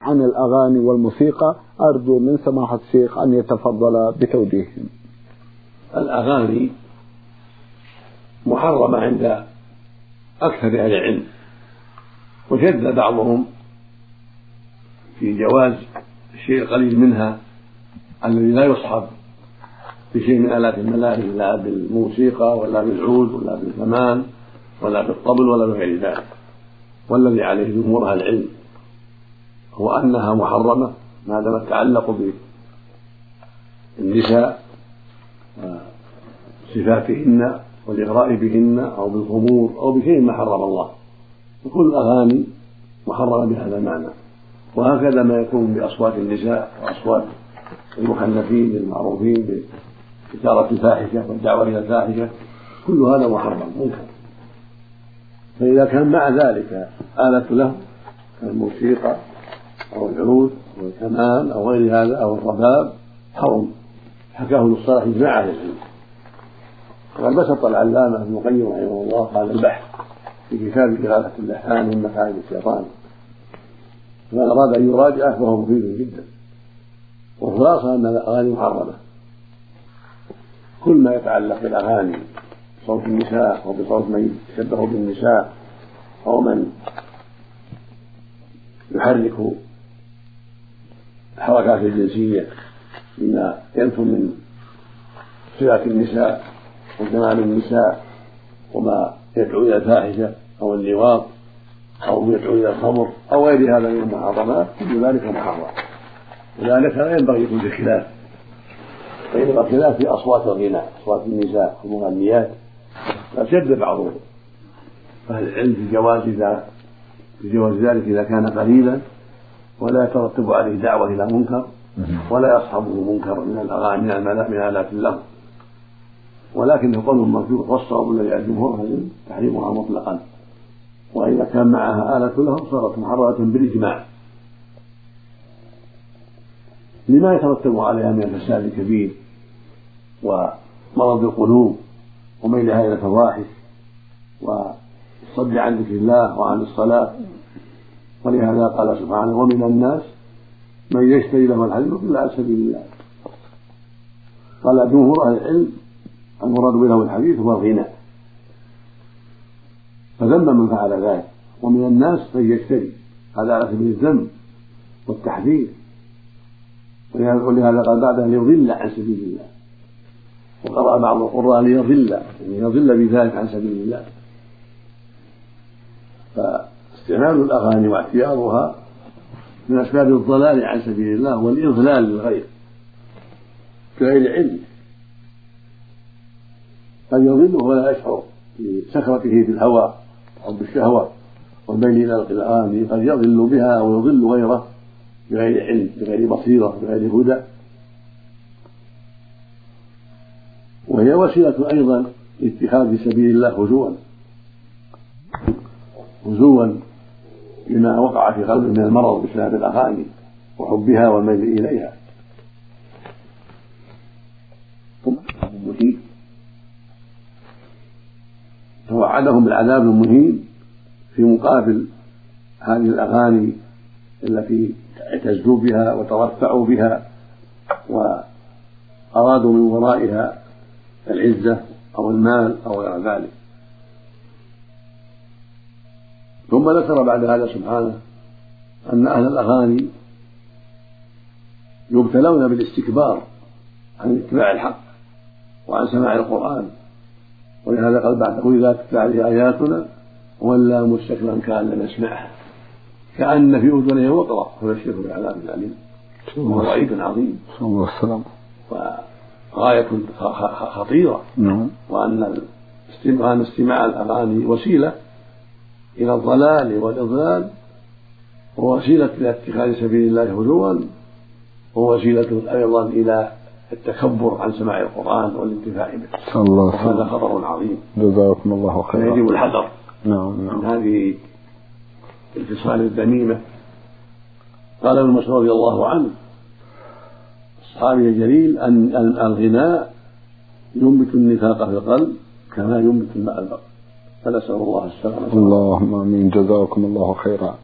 عن الأغاني والموسيقى، أرجو من سماحة الشيخ أن يتفضل بتوجيههم. الأغاني محرمة عند أكثر أهل العلم، وشد بعضهم في جواز الشيء القليل منها الذي لا يصحب بشيء من آلات الملاهي، لا بالموسيقى ولا بالعود ولا بالكمان ولا بالطبل ولا بغير ذلك. والذي عليه جمهور أهل العلم هو أنها محرمة ما دام التعلق بالنساء وصفاتهن والإغراء بهن أو بالخمور أو بشيء ما حرم الله، وكل الأغاني محرمة بهذا المعنى. وهكذا ما يكون بأصوات النساء وأصوات المخنثين المعروفين بإثارة الفاحشة والدعوة إلى الفاحشة، كل هذا محرم منكر. فإذا كان مع ذلك آلة له كالموسيقى أو العود أو الكمان أو غير هذا أو الرباب حرم، حكاه الصالح إجماع أهل العلم. وقد بسط العلامة ابن القيم رحمه الله هذا البحث في كتاب إغاثة اللحان من مكائد الشيطان، فمن أراد أن يراجعه فهو مفيد جدا. والخلاصة أن الأغاني محرمة، كل ما يتعلق بالأغاني بصوت النساء أو بصوت من يشبه بالنساء أو من يحرك الحركات الجنسية مما ينفر من صفات النساء وجمال النساء وما يدعو إلى الفاحشة أو اللواط أو يدعو إلى الخمر أو غير هذا من المحرمات، كل ذلك محرم. وذلك لا ينبغي يكون في خلاف، بينما الخلاف في أصوات الغناء، أصوات النساء والمغنيات، فشد بعض أهل العلم في جواز ذلك إذا كان قليلا ولا يترتب عليه دعوة إلى منكر ولا يصحبه منكر من الأغاني من آلات اللهو. ولكن قول مرجوح والصواب الذي على الجمهور تحريمها مطلقا، وإذا كان معها آلة لهم صارت محرمة بالإجماع لما يترتب عليها من الفساد الكبير ومرض القلوب وميلها إلى الفواحش والصد عن ذكر الله وعن الصلاة. ولهذا قال سبحانه: ومن الناس من يشتري له الحديث إلا عن سبيل الله. قال جمهور أهل العلم المراد به الحديث هو الغناء، فذم من فعل ذلك. ومن الناس من يشتري، هذا على سبيل الذم والتحذير، ولهذا قال بعدها ليضل عن سبيل الله. وقرأ بعض القراء ليضل، يعني يضل بذلك عن سبيل الله. فاستعمال الأغاني واعتيارها من أسباب الضلال عن سبيل الله والإضلال للغير بغير علم، قد يضله ولا يشعر بسكرته في الهوى أو بالشهوة والميل إلى الأغاني، قد يضل بها ويضل غيره بغير علم بغير بصيرة بغير هدى. وهي وسيلة أيضا لاتخاذ في سبيل الله هزوا لما وقع في قلبه من المرض بسبب الأغاني وحبها والميل إليها. توعدهم بالعذاب المهين في مقابل هذه الأغاني التي اعتزوا بها وترفعوا بها وأرادوا من ورائها العزة أو المال أو غير ذلك. ثم ذكر بعد هذا سبحانه أن أهل الأغاني يبتلون بالاستكبار عن اتباع الحق وعن سماع القرآن، ولهذا قال بعده: إذا تتلى عليه آياتنا ولا مستكبرا كأن لم يسمعها كأن في أذنيه وقرا فبشره بعذاب أليم. وهو وعيد عظيم وغاية خطيرة. وأن استماع الأغاني وسيلة إلى الضلال والإضلال، ووسيلة إلى اتخاذ سبيل الله هزوا، ووسيلة أيضا إلى التكبر عن سماع القرآن والانتفاع به، وهذا خطر عظيم. جزاكم الله خيرا. فيجب الحذر من هذه الخصال الذميمة. قال ابن مسعود رضي الله عنه الصحابي الجليل أن الغناء ينبت النفاق في القلب كما ينبت الماء البقر، فنسأل الله السلامة. اللهم آمين. جزاكم الله خيرا.